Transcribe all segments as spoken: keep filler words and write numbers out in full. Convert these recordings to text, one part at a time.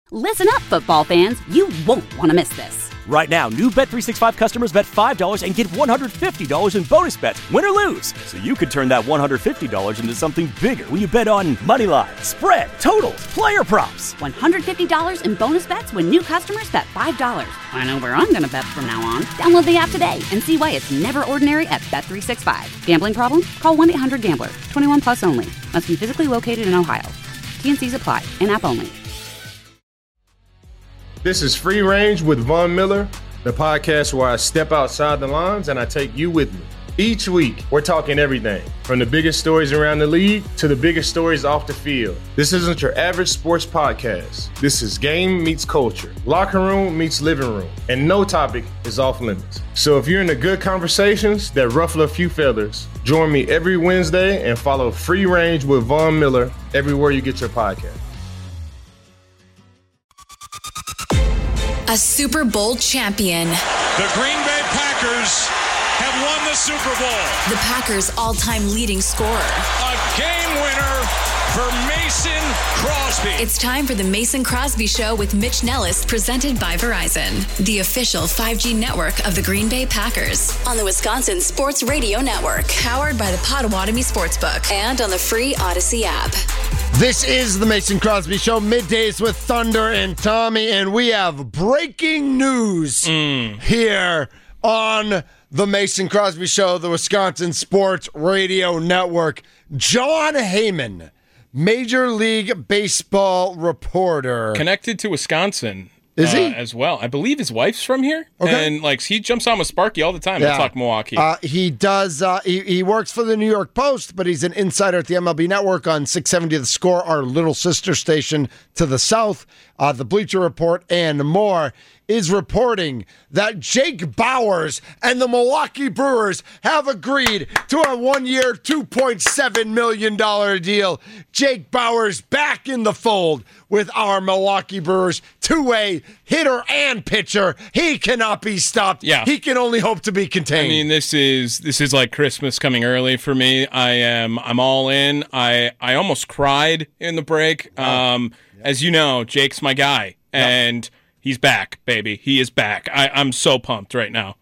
Listen up, football fans. You won't want to miss this. Right now, new Bet three sixty-five customers bet five dollars and get one hundred fifty dollars in bonus bets, win or lose. So you could turn that one hundred fifty dollars into something bigger when you bet on money line, spread, totals, player props. one hundred fifty dollars in bonus bets when new customers bet five dollars. I know where I'm going to bet from now on. Download the app today and see why it's never ordinary at Bet three sixty-five. Gambling problem? Call one eight hundred gambler. twenty-one plus only. Must be physically located in Ohio. T N Cs apply. In-app only. This is Free Range with Von Miller, the podcast where I step outside the lines and I take you with me. Each week, we're talking everything from the biggest stories around the league to the biggest stories off the field. This isn't your average sports podcast. This is game meets culture, locker room meets living room, and no topic is off limits. So if you're into good conversations that ruffle a few feathers, join me every Wednesday and follow Free Range with Von Miller everywhere you get your podcast. A Super Bowl champion. The Green Bay Packers have won the Super Bowl. The Packers' all-time leading scorer. A game winner for Mason Crosby. It's time for the Mason Crosby Show with Mitch Nellis, presented by Verizon, the official five G network of the Green Bay Packers. On the Wisconsin Sports Radio Network, powered by the Potawatomi Sportsbook, and on the free Odyssey app. This is the Mason Crosby Show, middays with Thunder and Tommy, and we have breaking news mm. here on the Mason Crosby Show, the Wisconsin Sports Radio Network. Jon Heyman, Major League Baseball reporter. Connected to Wisconsin. Is he? Uh, as well. I believe his wife's from here. Okay. And like he jumps on with Sparky all the time. Yeah. We'll talk Milwaukee. Uh, he does. Uh, he, he works for the New York Post, but he's an insider at the M L B Network on six seventy The Score, our little sister station to the south. Uh, the Bleacher Report and more is reporting that Jake Bauers and the Milwaukee Brewers have agreed to a one-year, two point seven million dollars deal. Jake Bauers back in the fold with our Milwaukee Brewers. Two-way hitter and pitcher. He cannot be stopped. Yeah. He can only hope to be contained. I mean, this is this is like Christmas coming early for me. I am I'm all in. I I almost cried in the break. Um, yeah. As you know, Jake's my guy, and yeah. he's back, baby. He is back. I, I'm so pumped right now.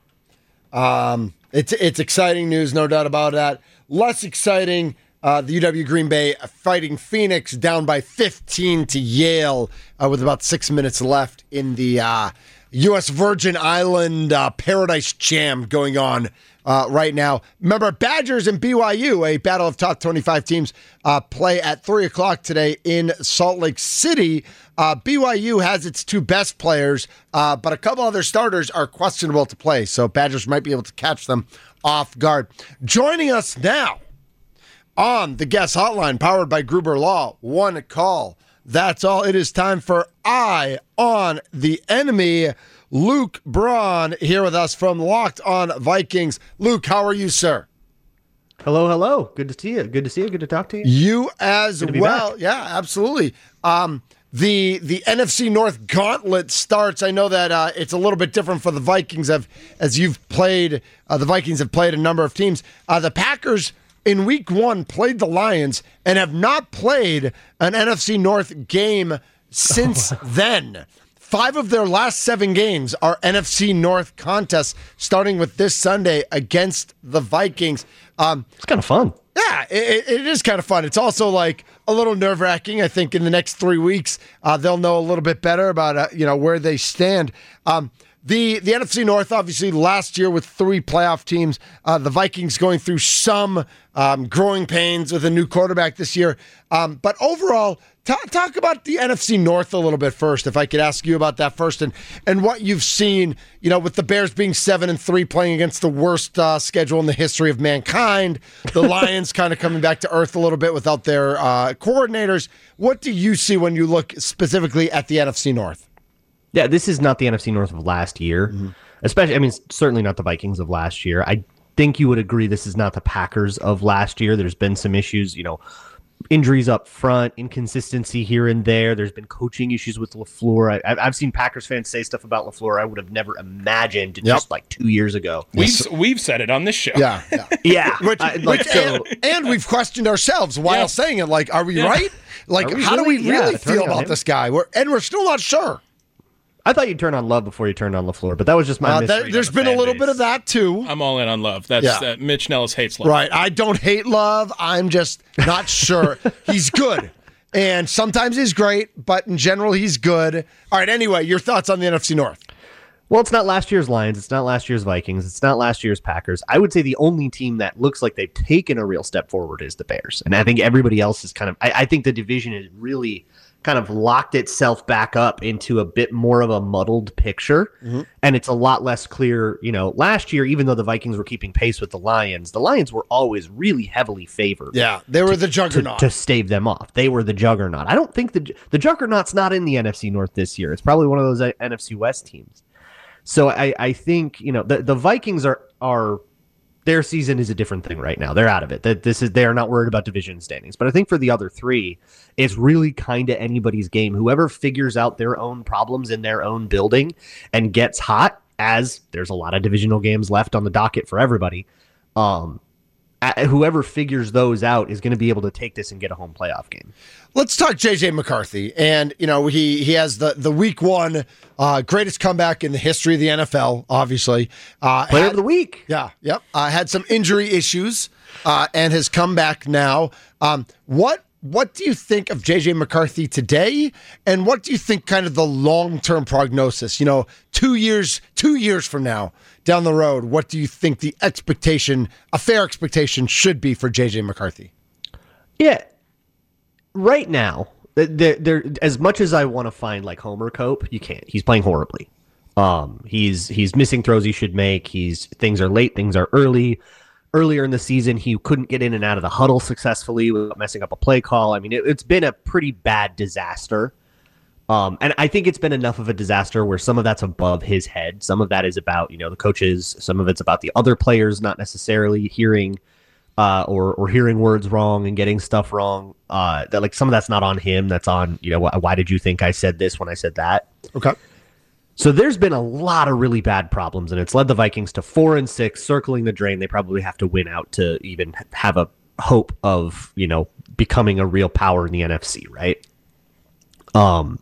Um, it's it's exciting news, no doubt about that. Less exciting. Uh, the U W Green Bay fighting Phoenix down by fifteen to Yale uh, with about six minutes left in the uh, U S Virgin Island uh, Paradise Jam going on uh, right now. Remember, Badgers and B Y U, a battle of top twenty-five teams, uh, play at three o'clock today in Salt Lake City. Uh, B Y U has its two best players, uh, but a couple other starters are questionable to play, so Badgers might be able to catch them off guard. Joining us now on the guest hotline, powered by Gruber Law, one call. That's all. It is time for Eye on the Enemy. Luke Braun here with us from Locked On Vikings. Luke, how are you, sir? Hello, hello. Good to see you. Good to see you. Good to talk to you. You as Good to be well. back. Yeah, absolutely. Um, the the N F C North gauntlet starts. I know that uh, it's a little bit different for the Vikings, as, as you've played. Uh, the Vikings have played a number of teams. Uh, the Packers in week one played the Lions and have not played an N F C North game since oh, wow. then. Five of their last seven games are N F C North contests, starting with this Sunday against the Vikings. Um, it's kind of fun. Yeah, it, it is kind of fun. It's also like a little nerve-wracking. I think in the next three weeks, uh, they'll know a little bit better about uh, you know where they stand. Um, The the N F C North, obviously, last year with three playoff teams, uh, the Vikings going through some um, growing pains with a new quarterback this year. Um, but overall, t- talk about the N F C North a little bit first, if I could ask you about that first, and and what you've seen, you know, with the Bears being seven and three, playing against the worst uh, schedule in the history of mankind, the Lions kind of coming back to earth a little bit without their uh, coordinators. What do you see when you look specifically at the N F C North? Yeah, this is not the N F C North of last year, mm-hmm. especially, I mean, certainly not the Vikings of last year. I think you would agree this is not the Packers of last year. There's been some issues, you know, injuries up front, inconsistency here and there. There's been coaching issues with LaFleur. I, I've seen Packers fans say stuff about LaFleur I would have never imagined yep. just like two years ago. We've we've said it on this show. Yeah, yeah, yeah. Which, I, which, like, so, and, and we've questioned ourselves while yeah. saying it. Like, are we yeah. right? Like, we how really? do we really yeah, feel about this guy? We're, and we're still not sure. I thought you'd turn on Love before you turned on LaFleur, but that was just my uh, that, There's the been a little base. bit of that, too. I'm all in on Love. That's yeah. uh, Mitch Nellis hates Love. Right. I don't hate Love. I'm just not sure. He's good. And sometimes he's great, but in general, he's good. All right, anyway, your thoughts on the N F C North. Well, it's not last year's Lions. It's not last year's Vikings. It's not last year's Packers. I would say the only team that looks like they've taken a real step forward is the Bears. And I think everybody else is kind of – I think the division is really – kind of locked itself back up into a bit more of a muddled picture. Mm-hmm. And it's a lot less clear. You know, last year, even though the Vikings were keeping pace with the Lions, the Lions were always really heavily favored. Yeah, they were to, the juggernaut. To, to stave them off. They were the juggernaut. I don't think the the juggernaut's not in the N F C North this year. It's probably one of those N F C West teams. So I, I think, you know, the, the Vikings are are their season is a different thing right now. They're out of it. That this is they are not worried about division standings. But I think for the other three, it's really kind of anybody's game. Whoever figures out their own problems in their own building and gets hot, as there's a lot of divisional games left on the docket for everybody. Um, whoever figures those out is going to be able to take this and get a home playoff game. Let's talk J J McCarthy. And, you know, he he has the, the week one uh, greatest comeback in the history of the N F L, obviously. Uh, Player had, of the week. Yeah, yep. Uh, had some injury issues uh, and has come back now. Um, what what do you think of J J McCarthy today? And what do you think kind of the long-term prognosis? You know, two years, two years from now, down the road, what do you think the expectation, a fair expectation, should be for J J McCarthy? Yeah. Right now, there, there, as much as I want to find like Homer Cope, you can't. He's playing horribly. Um, he's he's missing throws he should make. He's things are late, things are early. Earlier in the season, he couldn't get in and out of the huddle successfully without messing up a play call. I mean, it, it's been a pretty bad disaster. Um, and I think it's been enough of a disaster where some of that's above his head. Some of that is about, you know, the coaches. Some of it's about the other players not necessarily hearing uh, or or hearing words wrong and getting stuff wrong. Uh, that like some of that's not on him. That's on, you know, why, why did you think I said this when I said that? Okay. So there's been a lot of really bad problems, and it's led the Vikings to four and six, circling the drain. They probably have to win out to even have a hope of, you know, becoming a real power in the N F C, right? Um,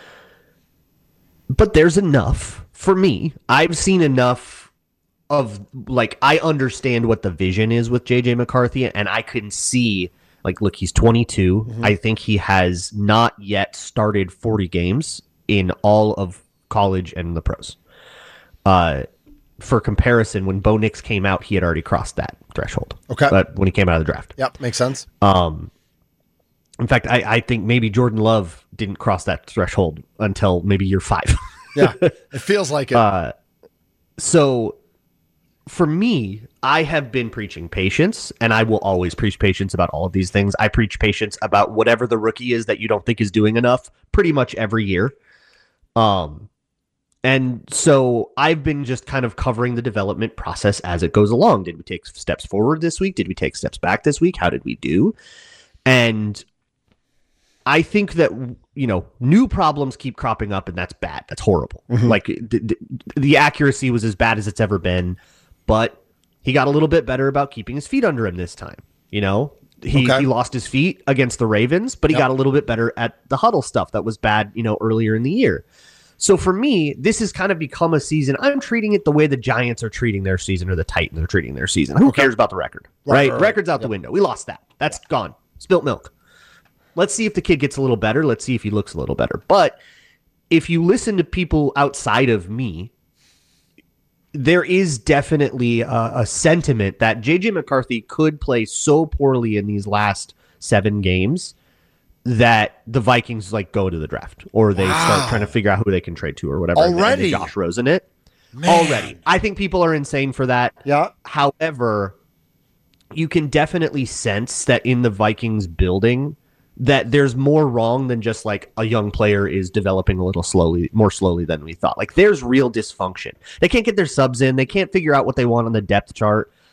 but there's enough for me. I've seen enough of, like, I understand what the vision is with J J McCarthy, and I can see, like, look, he's twenty-two. Mm-hmm. I think he has not yet started forty games in all of college and the pros. Uh, for comparison, when Bo Nix came out, he had already crossed that threshold. Okay. But when he came out of the draft. Yep, makes sense. Um, in fact, I, I think maybe Jordan Love didn't cross that threshold until maybe year five. Yeah, it feels like it. Uh, so for me, I have been preaching patience, and I will always preach patience about all of these things. I preach patience about whatever the rookie is that you don't think is doing enough pretty much every year. Um, and so I've been just kind of covering the development process as it goes along. Did we take steps forward this week? Did we take steps back this week? How did we do? And I think that, you know, new problems keep cropping up, and that's bad. That's horrible. Mm-hmm. Like the, the, the accuracy was as bad as it's ever been, but he got a little bit better about keeping his feet under him this time. You know, he, okay. he lost his feet against the Ravens, but he yep. got a little bit better at the huddle stuff that was bad, you know, earlier in the year. So for me, this has kind of become a season. I'm treating it the way the Giants are treating their season, or the Titans are treating their season. Who okay. cares about the record, right? right, right. Record's out yep. the window. We lost that. That's yep. gone. Spilt milk. Let's see if the kid gets a little better. Let's see if he looks a little better. But if you listen to people outside of me, there is definitely a, a sentiment that J J McCarthy could play so poorly in these last seven games that the Vikings like go to the draft, or they wow. start trying to figure out who they can trade to, or whatever. Already, Josh Rosen it. Man. Already, I think people are insane for that. Yeah. However, you can definitely sense that in the Vikings building, that there's more wrong than just like a young player is developing a little slowly, more slowly than we thought. Like there's real dysfunction. They can't get their subs in. They can't figure out what they want on the depth chart.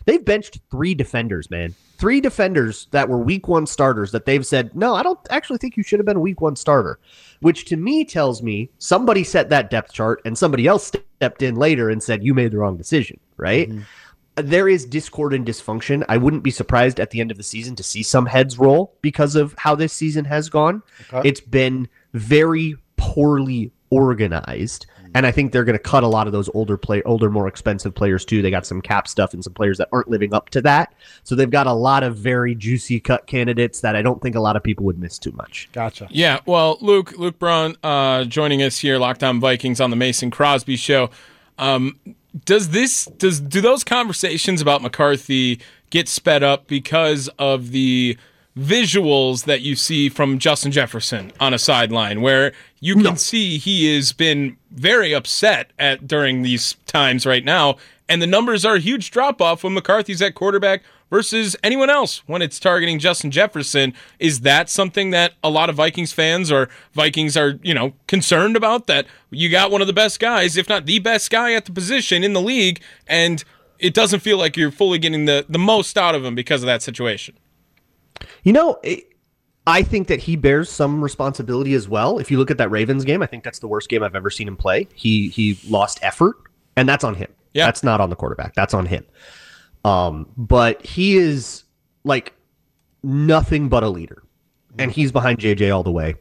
They've benched three defenders, man. Three defenders that were week one starters that they've said, no, I don't actually think you should have been a week one starter, which to me tells me somebody set that depth chart and somebody else stepped in later and said, you made the wrong decision, right? Mm-hmm. There is discord and dysfunction. I wouldn't be surprised at the end of the season to see some heads roll because of how this season has gone. Okay. It's been very poorly organized. And I think they're going to cut a lot of those older play, older, more expensive players too. They got some cap stuff and some players that aren't living up to that. So they've got a lot of very juicy cut candidates that I don't think a lot of people would miss too much. Gotcha. Yeah. Well, Luke, Luke Braun, uh, joining us here, Locked On Vikings on the Mason Crosby Show. Um, does this, does, do those conversations about McCarthy get sped up because of the visuals that you see from Justin Jefferson on a sideline where you can no. see he has been very upset at during these times right now, and the numbers are a huge drop-off when McCarthy's at quarterback versus anyone else when it's targeting Justin Jefferson? Is that something that a lot of Vikings fans or Vikings are, you know, concerned about, that you got one of the best guys, if not the best guy at the position in the league, and it doesn't feel like you're fully getting the, the most out of him because of that situation? You know, it, I think that he bears some responsibility as well. If you look at that Ravens game, I think that's the worst game I've ever seen him play. He he lost effort, and that's on him. Yeah. That's not on the quarterback. That's on him. Um, but he is like nothing but a leader, and he's behind J J all the way.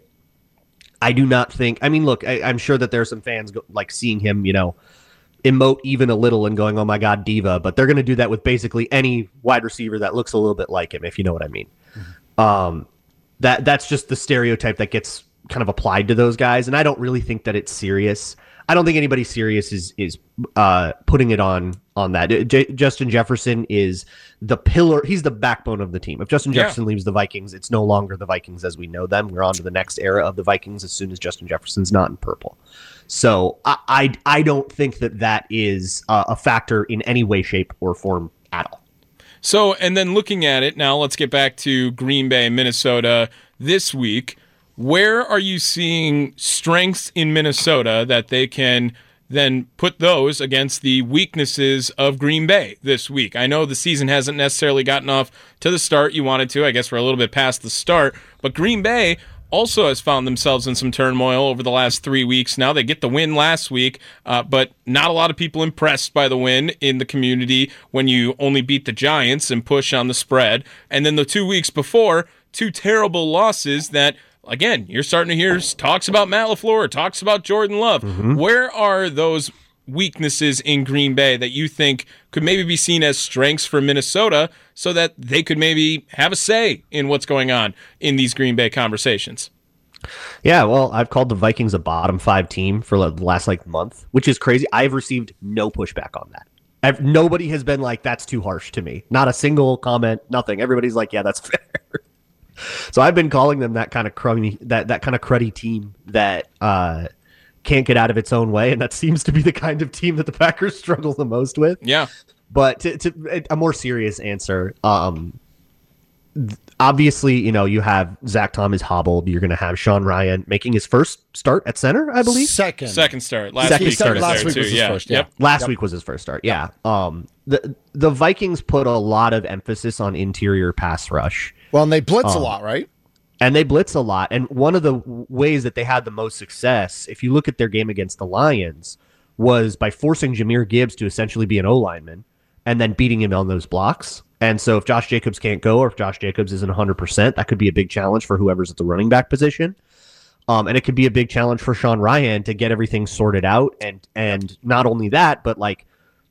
I do not think. I mean, look, I, I'm sure that there are some fans go, like seeing him, you know, emote even a little and going, "Oh my God, diva!" But they're going to do that with basically any wide receiver that looks a little bit like him, if you know what I mean. Mm-hmm. Um, that that's just the stereotype that gets kind of applied to those guys, and I don't really think that it's serious. I don't think anybody serious is is uh, putting it on on that. J- Justin Jefferson is the pillar. He's the backbone of the team. If Justin Jefferson yeah. leaves the Vikings, it's no longer the Vikings as we know them. We're on to the next era of the Vikings as soon as Justin Jefferson's not in purple. So I I, I don't think that that is uh, a factor in any way, shape, or form at all. So, and then looking at it now, let's get back to Green Bay, Minnesota this week. Where are you seeing strengths in Minnesota that they can then put those against the weaknesses of Green Bay this week? I know the season hasn't necessarily gotten off to the start you wanted to. I guess we're a little bit past the start. But Green Bay also has found themselves in some turmoil over the last three weeks now. They get the win last week, uh, but not a lot of people impressed by the win in the community when you only beat the Giants and push on the spread. And then the two weeks before, two terrible losses that, again, you're starting to hear talks about Matt LaFleur, talks about Jordan Love. Mm-hmm. Where are those weaknesses in Green Bay that you think could maybe be seen as strengths for Minnesota so that they could maybe have a say in what's going on in these Green Bay conversations? Yeah, well, I've called the Vikings a bottom five team for the last like month, which is crazy. I've received no pushback on that. I've, nobody has been like, that's too harsh to me. Not a single comment, nothing. Everybody's like, yeah, that's fair. So I've been calling them that kind of crummy, that, that kind of cruddy team that uh, can't get out of its own way, and that seems to be the kind of team that the Packers struggle the most with. Yeah. But to, to a more serious answer, um, obviously, you know, you have Zach Tom is hobbled. You're going to have Sean Ryan making his first start at center, I believe. Second, second start. Last Second week, start last week was his yeah. first. Yeah. Yep. Last yep. week was his first start. Yeah. Um, the the Vikings put a lot of emphasis on interior pass rush. Well, and they blitz um, a lot, right? And they blitz a lot. And one of the ways that they had the most success, if you look at their game against the Lions, was by forcing Jahmyr Gibbs to essentially be an O-lineman and then beating him on those blocks. And so if Josh Jacobs can't go, or if Josh Jacobs isn't one hundred percent, that could be a big challenge for whoever's at the running back position. Um, and it could be a big challenge for Sean Ryan to get everything sorted out. And and not only that, but like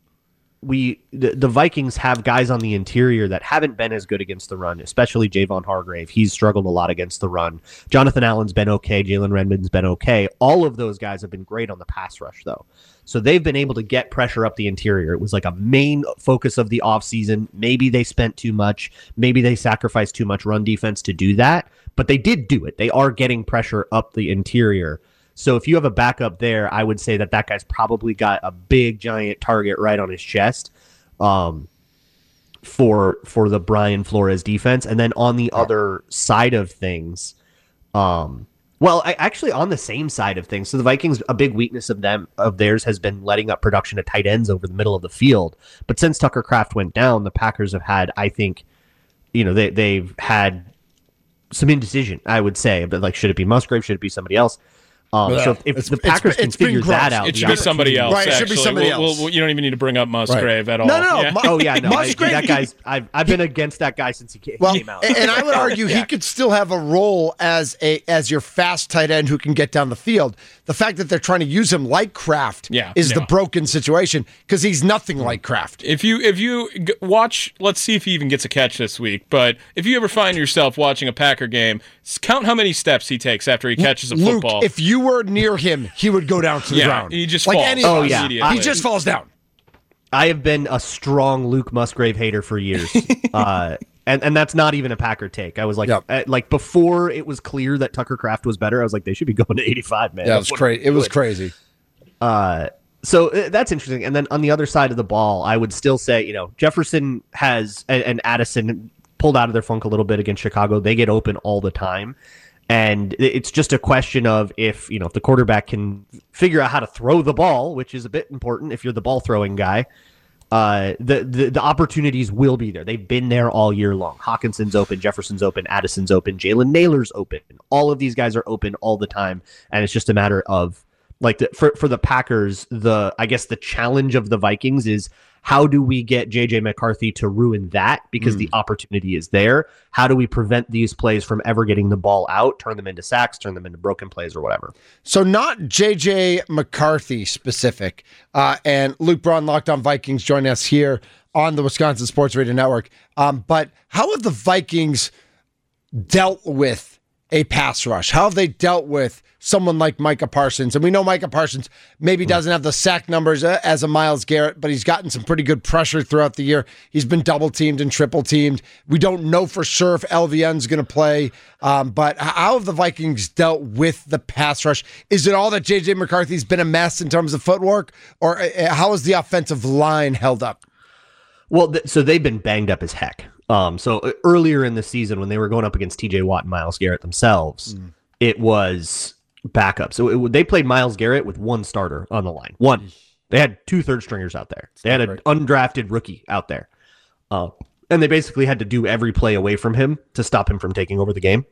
we the, the Vikings have guys on the interior that haven't been as good against the run, especially Javon Hargrave. He's struggled a lot against the run. Jonathan Allen's been okay. Jalen Redmond's been okay. All of those guys have been great on the pass rush, though. So they've been able to get pressure up the interior. It was like a main focus of the offseason. Maybe they spent too much. Maybe they sacrificed too much run defense to do that. But they did do it. They are getting pressure up the interior. So if you have a backup there, I would say that that guy's probably got a big, giant target right on his chest um, for for the Brian Flores defense. And then on the other side of things, um, Well, I, actually, on the same side of things, so the Vikings, a big weakness of them of theirs has been letting up production at tight ends over the middle of the field. But since Tucker Kraft went down, the Packers have had, I think, you know, they they've had some indecision. I would say, but like, should it be Musgrave? Should it be somebody else? Um, Yeah. so if, if It's- the it's- Packers it's can been figure gross. that out, It should the be somebody else. Right, it should be actually. somebody We'll- else. we'll- you don't even need to bring up Musgrave at all. No, no. Yeah. Mu- Oh yeah, no, I- Musgrave, that he- guy's. I've I've been against that guy since he ca- Well, came out. and I would argue he could still have a role as a as your fast tight end who can get down the field. The fact that they're trying to use him like Kraft Yeah, is the yeah. broken situation because he's nothing like Kraft. If you if you g- watch, let's see if he even gets a catch this week. But if you ever find yourself watching a Packer game, s- count how many steps he takes after he catches a Luke, football. if you were near him, he would go down to the Yeah, ground. he just like falls any of Oh, us. yeah. immediately. He just falls down. I have been a strong Luke Musgrave hater for years, uh, and and that's not even a Packer take. I was like, Yep. uh, like before it was clear that Tucker Kraft was better. I was like, they should be going to eighty-five, man. Yeah, it That's was what crazy. I'm It was doing. crazy. So uh, that's interesting. And then on the other side of the ball, I would still say, you know, Jefferson has and, and Addison pulled out of their funk a little bit against Chicago. They get open all the time. And it's just a question of if, you know, if the quarterback can figure out how to throw the ball, which is a bit important if you're the ball throwing guy, uh, the, the, the opportunities will be there. They've been there all year long. Hawkinson's open, Jefferson's open, Addison's open, Jalen Naylor's open. All of these guys are open all the time. And it's just a matter of, like, the, for, for the Packers, the I guess the challenge of the Vikings is, how do we get J J McCarthy to ruin that? Because the opportunity is there. How do we prevent these plays from ever getting the ball out, turn them into sacks, turn them into broken plays or whatever? So not J J McCarthy specific. Uh, and Luke Braun, Locked On Vikings, joining us here on the Wisconsin Sports Radio Network. Um, but how have the Vikings dealt with a pass rush? How have they dealt with someone like Micah Parsons? And we know Micah Parsons maybe doesn't have the sack numbers uh, as a Myles Garrett, but he's gotten some pretty good pressure throughout the year. He's been double teamed and triple teamed. We don't know for sure if L V N's going to play, um, but how have the Vikings dealt with the pass rush? Is it all that J J McCarthy's been a mess in terms of footwork, or uh, how has the offensive line held up? Well, th- so they've been banged up as heck. Um, so uh, earlier in the season, when they were going up against T J Watt and Myles Garrett themselves, mm. it was backup. So it, they played Myles Garrett with one starter on the line. One. They had two third stringers out there. They had an undrafted rookie out there. Uh, and they basically had to do every play away from him to stop him from taking over the game.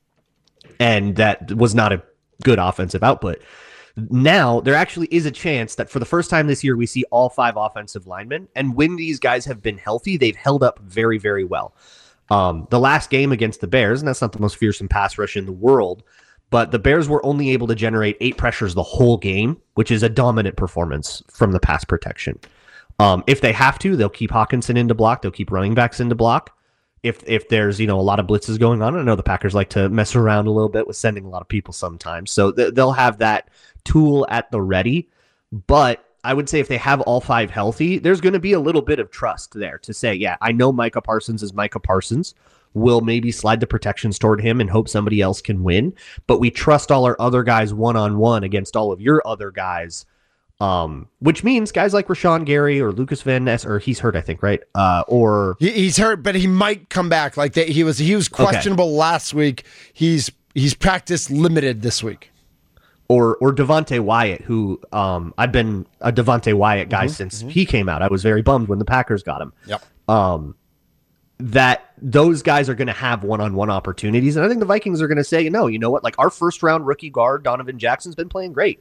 And that was not a good offensive output. Now, there actually is a chance that for the first time this year, we see all five offensive linemen. And when these guys have been healthy, they've held up very, very well. Um, the last game against the Bears, and that's not the most fearsome pass rush in the world, but the Bears were only able to generate eight pressures the whole game, which is a dominant performance from the pass protection. Um, if they have to, they'll keep Hawkinson into block. They'll keep running backs into block. If if there's, you know, a lot of blitzes going on, I know the Packers like to mess around a little bit with sending a lot of people sometimes. So th- they'll have that tool at the ready. But I would say if they have all five healthy, there's going to be a little bit of trust there to say, yeah, I know Micah Parsons is Micah Parsons. We'll maybe slide the protections toward him and hope somebody else can win. But we trust all our other guys one-on-one against all of your other guys. Um, which means guys like Rashawn Gary or Lucas Van Ness, or he's hurt, I think, right? Uh, or he, he's hurt, but he might come back. Like they, he was, he was questionable okay. last week. He's he's practice limited this week. Or or Devontae Wyatt, who um, I've been a Devontae Wyatt guy mm-hmm, since mm-hmm. he came out. I was very bummed when the Packers got him. Yep. Um, that those guys are going to have one-on-one opportunities, and I think the Vikings are going to say, no, you know what? Like our first-round rookie guard, Donovan Jackson's been playing great.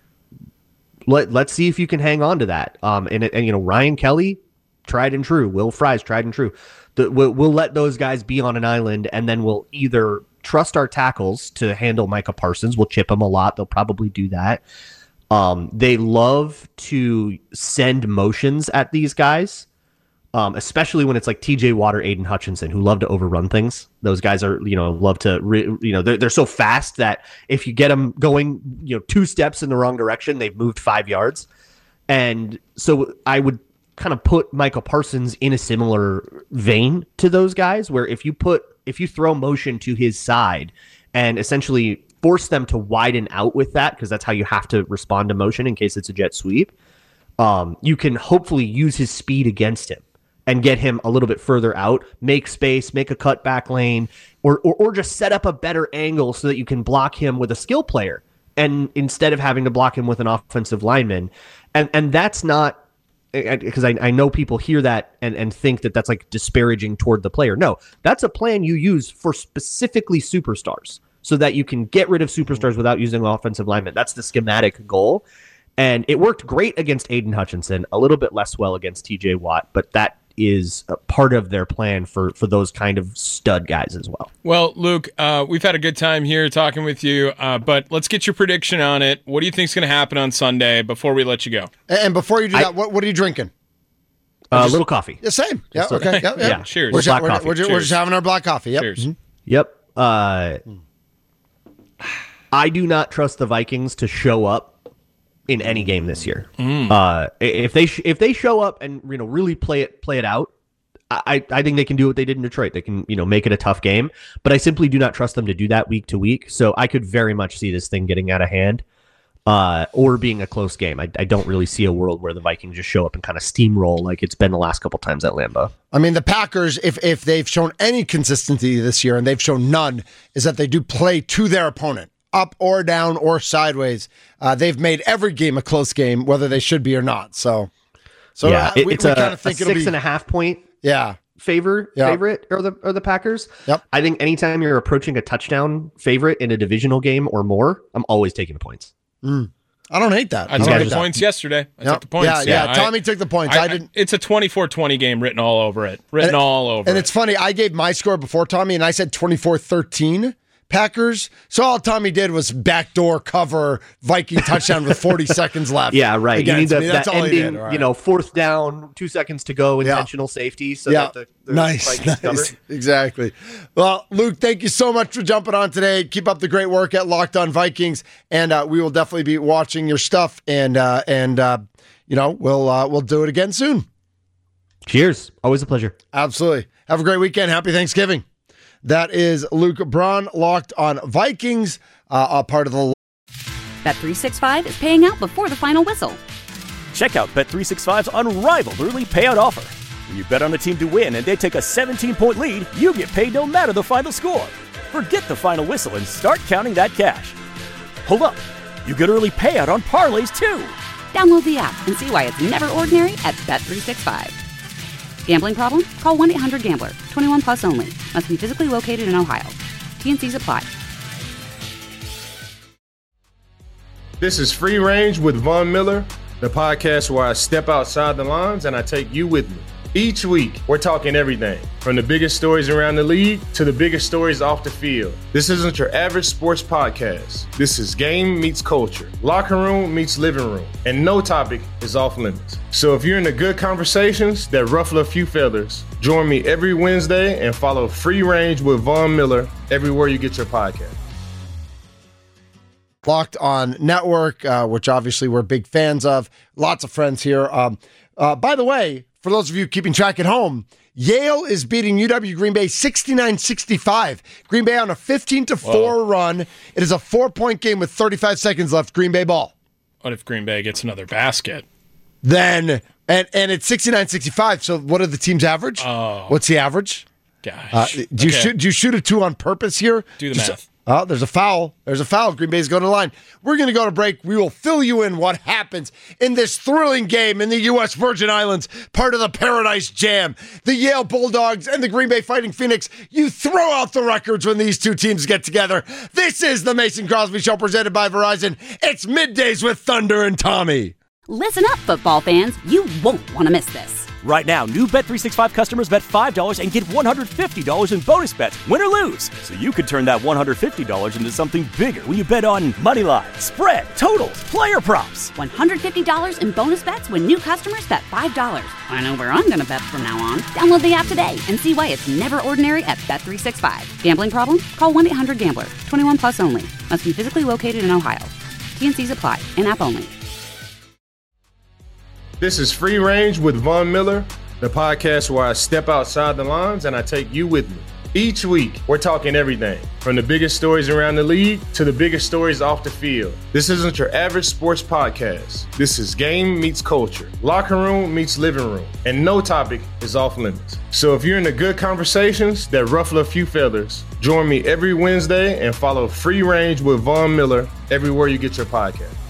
Let, let's see if you can hang on to that. Um, and, and, you know, Ryan Kelly, tried and true. Will Fries, tried and true. The, we'll, we'll let those guys be on an island, and then we'll either trust our tackles to handle Micah Parsons. We'll chip him a lot. They'll probably do that. Um, they love to send motions at these guys, um, especially when it's like T J Watt or Aiden Hutchinson, who love to overrun things. Those guys are, you know, love to, re, you know, they're, they're so fast that if you get them going, you know, two steps in the wrong direction, they've moved five yards. And so I would kind of put Micah Parsons in a similar vein to those guys, where if you put, if you throw motion to his side and essentially force them to widen out with that, because that's how you have to respond to motion in case it's a jet sweep, um, you can hopefully use his speed against him. and get him a little bit further out, make space, make a cut back lane, or, or or just set up a better angle so that you can block him with a skill player, and instead of having to block him with an offensive lineman. And and that's not, because I, I know people hear that and, and think that that's like disparaging toward the player. No, that's a plan you use for specifically superstars so that you can get rid of superstars without using offensive linemen. That's the schematic goal. And it worked great against Aiden Hutchinson, a little bit less well against T J Watt, but that is a part of their plan for, for those kind of stud guys as well. Well, Luke, uh, we've had a good time here talking with you, uh, but let's get your prediction on it. What do you think is going to happen on Sunday before we let you go? And before you do I, that, what, what are you drinking? A uh, just, little coffee. Yeah, same. Yeah, just okay. A, yeah, yeah. yeah. Cheers. We're, black we're, coffee. We're, just, Cheers. we're just having our black coffee. Yep. Cheers. Mm-hmm. Yep. Uh, I do not trust the Vikings to show up in any game this year. Mm. Uh, if they sh- if they show up and you know really play it play it out, I, I think they can do what they did in Detroit. They can you know make it a tough game, but I simply do not trust them to do that week to week. So I could very much see this thing getting out of hand, uh, or being a close game. I, I don't really see a world where the Vikings just show up and kind of steamroll like it's been the last couple times at Lambeau. I mean, the Packers, if if they've shown any consistency this year, and they've shown none, is that they do play to their opponent. Up or down or sideways. Uh, they've made every game a close game, whether they should be or not. So, so yeah, uh, we, it's we a, kind of think a it'll six be, and a half point yeah. favor Yep. favorite or the or the Packers. Yep. I think anytime you're approaching a touchdown favorite in a divisional game or more, I'm always taking the points. Mm. I don't hate that. I, I took hate the that. points yesterday. I Yep. took the points. Yeah, yeah. yeah Tommy I, took the points. I, I, I didn't. It's a twenty-four twenty game written all over it. Written and, all over And it. it's funny. I gave my score before Tommy, and I said twenty-four thirteen. Packers. So all Tommy did was backdoor cover Viking touchdown with forty seconds left. Yeah, right. You need the, me. That's that all he ending, did. Right. you know, fourth down, two seconds to go, Yeah. intentional safety. So yeah, that the, the nice, Vikings nice. cover. Exactly. Well, Luke, thank you so much for jumping on today. Keep up the great work at Locked On Vikings, and uh, we will definitely be watching your stuff. And uh, and uh, you know, we'll uh, we'll do it again soon. Cheers. Always a pleasure. Absolutely. Have a great weekend. Happy Thanksgiving. That is Luke Braun, Locked On Vikings, uh, a part of the Bet three sixty-five is paying out before the final whistle. Check out Bet three sixty-five's unrivaled early payout offer. When you bet on a team to win and they take a seventeen-point lead, you get paid no matter the final score. Forget the final whistle and start counting that cash. Hold up. You get early payout on parlays, too. Download the app and see why it's never ordinary at Bet three sixty-five. Gambling problem? Call one eight hundred gambler. twenty-one plus only. Must be physically located in Ohio. T N Cs apply. This is Free Range with Von Miller, the podcast where I step outside the lines and I take you with me. Each week, we're talking everything from the biggest stories around the league to the biggest stories off the field. This isn't your average sports podcast. This is game meets culture, locker room meets living room, and no topic is off limits. So if you're into good conversations that ruffle a few feathers, join me every Wednesday and follow Free Range with Von Miller everywhere you get your podcast. Locked On Network, uh, which obviously we're big fans of. Lots of friends here. Um, uh, by the way, for those of you keeping track at home, Yale is beating U W Green Bay sixty-nine sixty-five. Green Bay on a fifteen to four run. It is a four-point game with thirty-five seconds left. Green Bay ball. What if Green Bay gets another basket? Then, and, and it's sixty-nine sixty-five. So what are the teams average? Oh. What's the average? Gosh. Uh, do, you Okay. shoot, do you shoot a two on purpose here? Do the Just- math. Oh, there's a foul. There's a foul. Green Bay's going to the line. We're going to go to break. We will fill you in what happens in this thrilling game in the U S Virgin Islands, part of the Paradise Jam. The Yale Bulldogs and the Green Bay Fighting Phoenix. You throw out the records when these two teams get together. This is the Mason Crosby Show presented by Verizon. It's Middays with Thunder and Tommy. Listen up, football fans. You won't want to miss this. Right now, new Bet three sixty-five customers bet five dollars and get one hundred fifty dollars in bonus bets, win or lose. So you could turn that one hundred fifty dollars into something bigger when you bet on money line, spread, totals, player props. one hundred fifty dollars in bonus bets when new customers bet five dollars. I know where I'm going to bet from now on. Download the app today and see why it's never ordinary at Bet three sixty-five. Gambling problem? Call one eight hundred gambler. twenty-one plus only. Must be physically located in Ohio. T N Cs apply. In-app only. This is Free Range with Von Miller, the podcast where I step outside the lines and I take you with me. Each week, we're talking everything from the biggest stories around the league to the biggest stories off the field. This isn't your average sports podcast. This is game meets culture, locker room meets living room, and no topic is off limits. So if you're into good conversations that ruffle a few feathers, join me every Wednesday and follow Free Range with Von Miller everywhere you get your podcast.